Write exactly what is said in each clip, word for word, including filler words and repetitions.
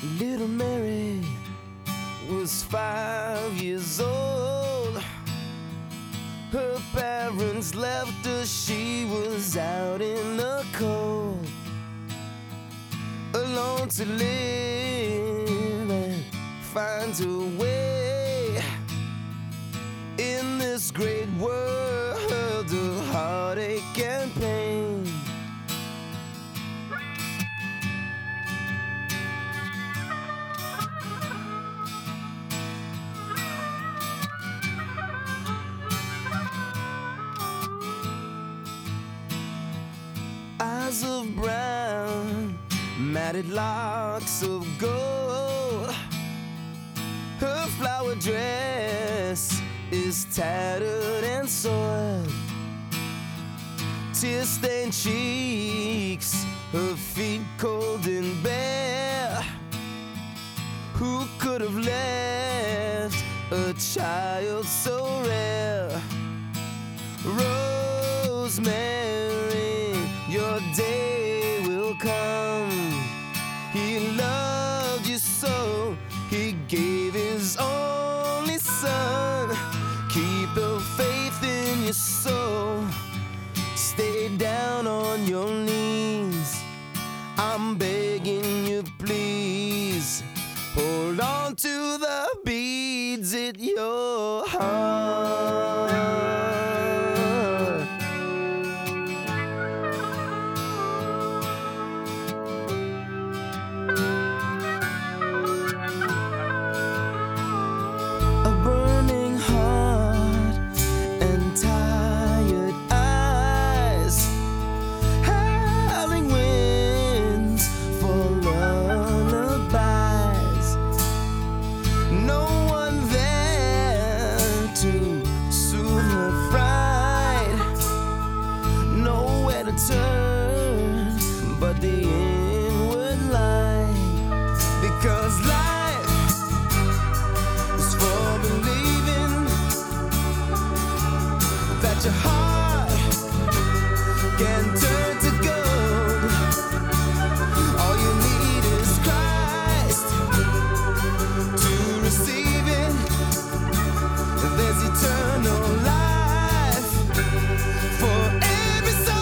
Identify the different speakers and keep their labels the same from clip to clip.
Speaker 1: Little Mary was five years old. Her parents left her, she was out in the cold, alone to live and find her way in this great world of heartache and pain. Eyes of brown, matted locks of gold. Her flower dress is tattered and soiled. Tear-stained cheeks, her feet cold and bare. Who could have left a child so rare? Rosemary, your day will come. He loved you so, he gave his only son. Keep the faith in your soul, stay down on your knees. I'm begging you, please, hold on to the beads at your heart. Turn but the inward light, because life is for believing that your heart can turn to gold. All you need is Christ to receive it. There's eternal life for every soul.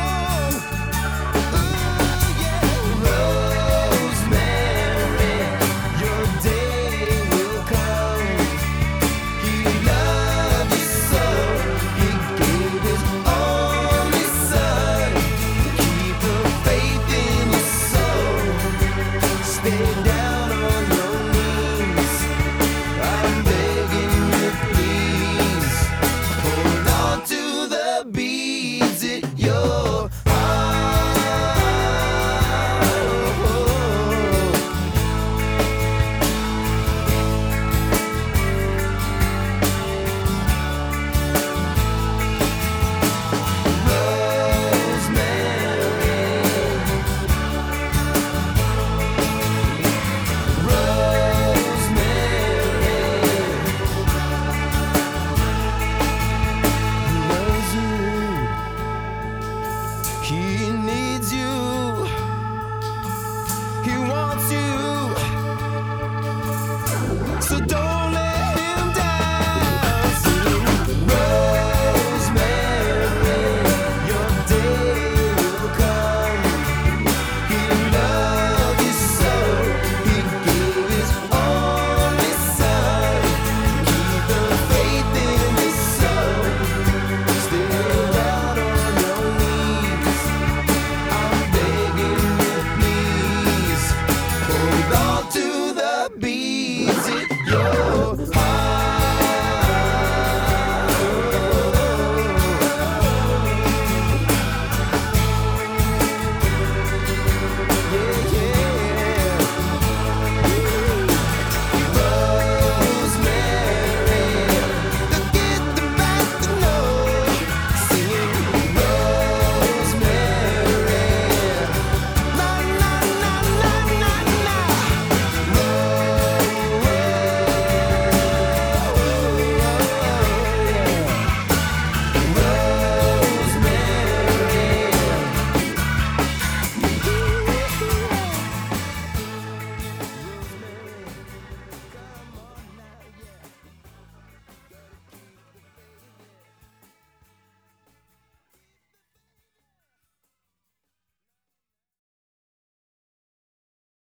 Speaker 1: He needs you, he wants you, so don't